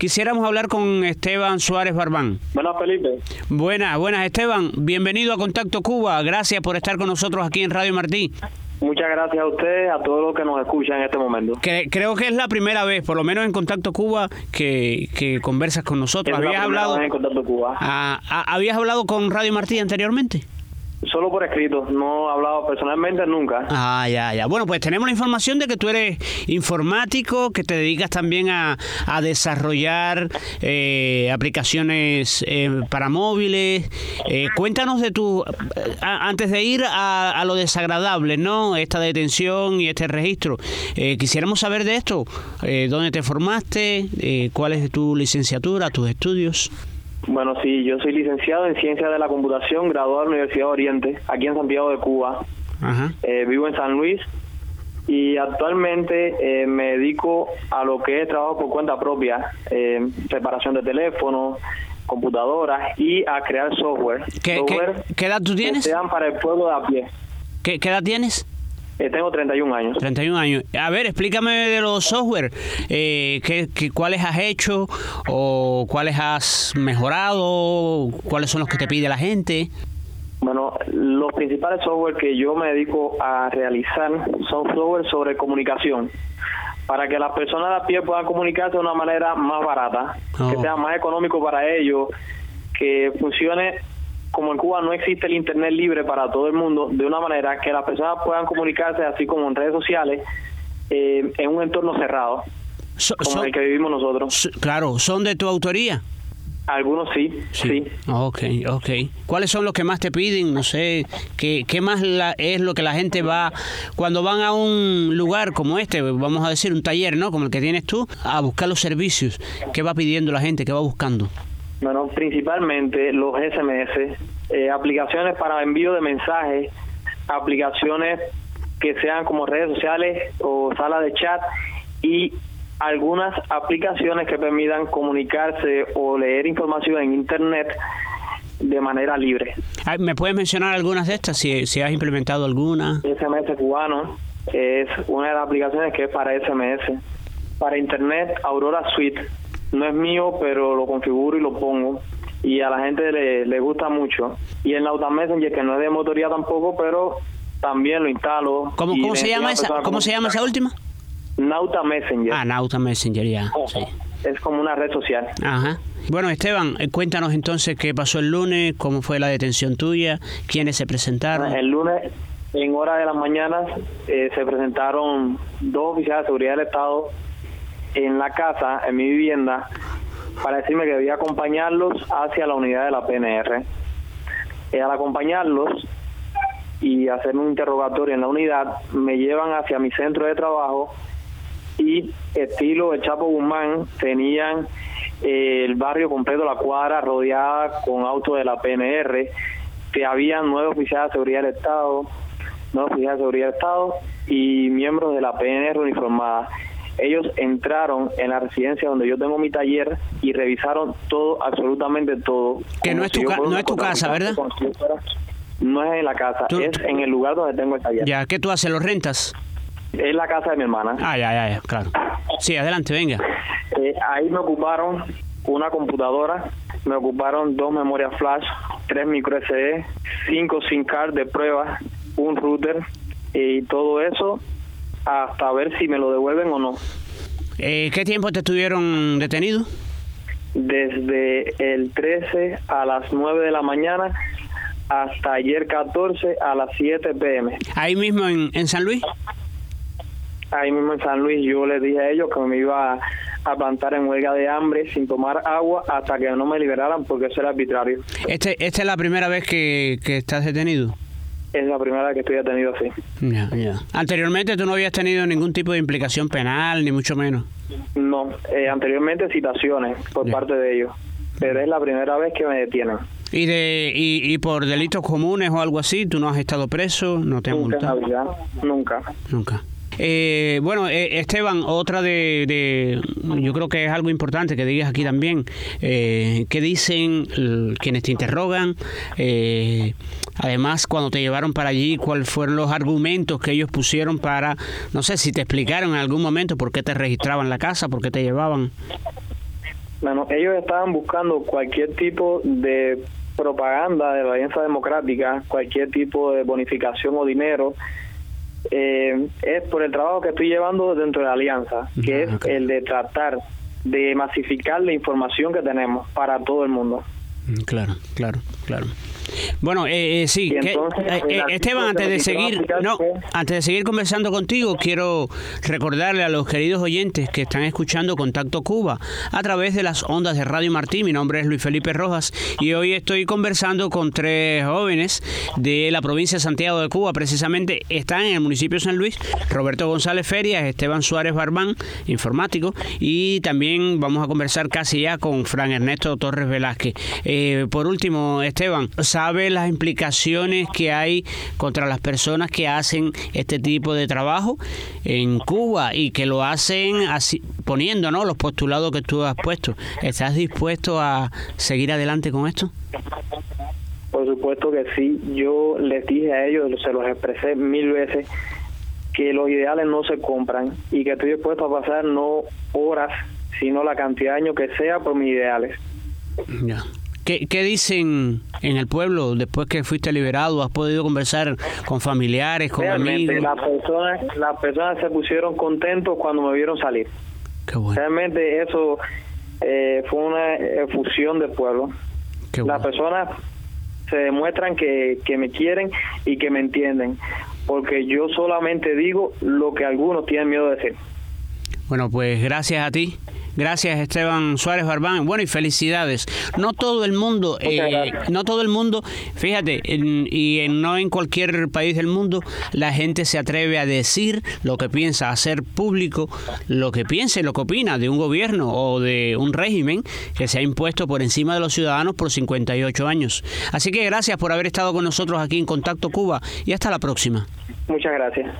Quisiéramos hablar con Esteban Suárez Barbán. Buenas, Felipe. Buenas, Esteban. Bienvenido a Contacto Cuba. Gracias por estar con nosotros aquí en Radio Martí. Muchas gracias a ustedes, a todos los que nos escuchan en este momento. Creo que es la primera vez, por lo menos en Contacto Cuba, que conversas con nosotros. ¿Habías hablado en Contacto Cuba? ¿Habías hablado con Radio Martí anteriormente? Solo por escrito, no he hablado personalmente nunca. Ya. Bueno, pues tenemos la información de que tú eres informático, que te dedicas también a desarrollar aplicaciones para móviles. Cuéntanos de tu... antes de ir a lo desagradable, ¿no? Esta detención y este registro. Quisiéramos saber de esto. ¿Dónde te formaste? ¿Cuál es tu licenciatura, tus estudios? Bueno, sí, yo soy licenciado en Ciencias de la Computación, graduado de la Universidad de Oriente, aquí en Santiago de Cuba. Ajá. Vivo en San Luis y actualmente me dedico a lo que es trabajo por cuenta propia, reparación de teléfonos, computadoras y a crear software. ¿Qué edad tú tienes? Que sean para el pueblo de a pie. ¿Qué edad tienes? Tengo 31 años. 31 años. A ver, explícame de los software. ¿Cuáles has hecho o cuáles has mejorado? ¿Cuáles son los que te pide la gente? Bueno, los principales software que yo me dedico a realizar son software sobre comunicación, para que las personas de a pie puedan comunicarse de una manera más barata, que sea más económico para ellos, que funcione. Como en Cuba no existe el internet libre para todo el mundo, de una manera que las personas puedan comunicarse así como en redes sociales, en un entorno cerrado, como el que vivimos nosotros. Claro, ¿son de tu autoría? Algunos sí. Okay. ¿Cuáles son los que más te piden? No sé, ¿qué más es lo que la gente va, cuando van a un lugar como este, vamos a decir un taller, ¿no? Como el que tienes tú, a buscar los servicios? ¿Qué va pidiendo la gente? ¿Qué va buscando? Bueno, principalmente los SMS, aplicaciones para envío de mensajes, aplicaciones que sean como redes sociales o salas de chat y algunas aplicaciones que permitan comunicarse o leer información en Internet de manera libre. ¿Me puedes mencionar algunas de estas, si has implementado alguna? SMS cubano es una de las aplicaciones que es para SMS. Para Internet, Aurora Suite. No es mío, pero lo configuro y lo pongo. Y a la gente le gusta mucho. Y el Nauta Messenger, que no es de motoría tampoco, pero también lo instalo. ¿Cómo se llama esa última? Nauta Messenger. Nauta Messenger, ya. Sí. Es como una red social. Ajá. Bueno, Esteban, cuéntanos entonces qué pasó el lunes, cómo fue la detención tuya, quiénes se presentaron. El lunes, en horas de las mañanas, se presentaron 2 oficiales de seguridad del Estado en la casa, en mi vivienda, para decirme que debía acompañarlos hacia la unidad de la PNR. Al acompañarlos y hacer un interrogatorio en la unidad, me llevan hacia mi centro de trabajo y, estilo el Chapo Guzmán, tenían el barrio completo, la cuadra rodeada con autos de la PNR, que habían 9 oficiales de seguridad del Estado, y miembros de la PNR uniformada. Ellos entraron en la residencia donde yo tengo mi taller y revisaron todo, absolutamente todo. Que no es tu casa, ¿verdad? No es en la casa, es en el lugar donde tengo el taller. Ya, ¿qué tú haces? ¿Lo rentas? Es la casa de mi hermana. Ya, claro. Sí, adelante, venga. Ahí me ocuparon una computadora, me ocuparon 2 memorias flash, 3 micro SD, 5 SIM card de prueba, un router y todo eso, hasta ver si me lo devuelven o no. ¿Qué tiempo te estuvieron detenido? Desde el 13 a las 9 de la mañana hasta ayer 14 a las 7 p.m. ¿Ahí mismo en San Luis? Ahí mismo en San Luis. Yo les dije a ellos que me iba a plantar en huelga de hambre sin tomar agua hasta que no me liberaran, porque eso era arbitrario. ¿Esta es la primera vez que estás detenido? Es la primera vez que estoy detenido, sí. Ya. ¿Anteriormente tú no habías tenido ningún tipo de implicación penal, ni mucho menos? No, anteriormente citaciones por parte de ellos, pero es la primera vez que me detienen. ¿Y por delitos comunes o algo así, tú no has estado preso? ¿No te han multado? Nunca. Bueno, Esteban, otra yo creo que es algo importante que digas aquí también. ¿Qué dicen quienes te interrogan? Además, cuando te llevaron para allí, ¿cuáles fueron los argumentos que ellos pusieron para, no sé, si te explicaron en algún momento por qué te registraban la casa, por qué te llevaban? Bueno, ellos estaban buscando cualquier tipo de propaganda de la Alianza Democrática, cualquier tipo de bonificación o dinero, es por el trabajo que estoy llevando dentro de la Alianza, que es el de tratar de masificar la información que tenemos para todo el mundo. Claro. Bueno, sí, entonces, Esteban, antes de seguir conversando contigo, quiero recordarle a los queridos oyentes que están escuchando Contacto Cuba a través de las ondas de Radio Martí. Mi nombre es Luis Felipe Rojas y hoy estoy conversando con 3 jóvenes de la provincia de Santiago de Cuba. Precisamente están en el municipio de San Luis: Roberto González Ferias, Esteban Suárez Barbán, informático, y también vamos a conversar casi ya con Fran Ernesto Torres Velázquez. Por último, Esteban, ¿sabe las implicaciones que hay contra las personas que hacen este tipo de trabajo en Cuba y que lo hacen así, poniendo, ¿no?, los postulados que tú has puesto? ¿Estás dispuesto a seguir adelante con esto? Por supuesto que sí. Yo les dije a ellos, se los expresé 1000 veces, que los ideales no se compran y que estoy dispuesto a pasar no horas, sino la cantidad de años que sea por mis ideales. Ya. ¿Qué dicen en el pueblo después que fuiste liberado? ¿Has podido conversar con familiares, con Realmente, amigos? Las personas se pusieron contentos cuando me vieron salir. Qué bueno. Realmente eso fue una efusión del pueblo. Qué bueno. Las personas se demuestran que me quieren y que me entienden, porque yo solamente digo lo que algunos tienen miedo de decir. Bueno, pues gracias a ti. Gracias, Esteban Suárez Barbán. Bueno, y felicidades. No todo el mundo, fíjate, no en cualquier país del mundo la gente se atreve a decir lo que piensa, a hacer público lo que piensa y lo que opina de un gobierno o de un régimen que se ha impuesto por encima de los ciudadanos por 58 años. Así que gracias por haber estado con nosotros aquí en Contacto Cuba y hasta la próxima. Muchas gracias.